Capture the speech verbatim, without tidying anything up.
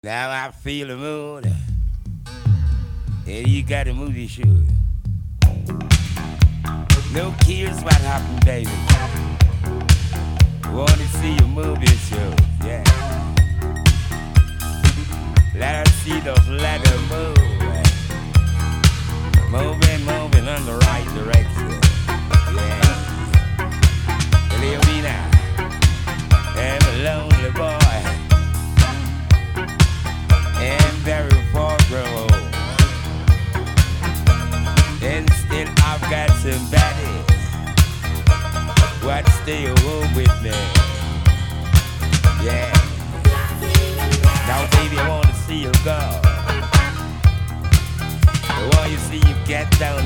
Now I feel the mood, and you gotta move your shoes. No kids, what happened, baby? Wanna see you move your shoes, yeah. Let us see those letters move. Moving, moving in the right direction, yeah. Believe me now, I'm a lonely boy. And very far grown. And still I've got somebody what still home with me. Yeah. Now baby I wanna see you go. I want you see you get down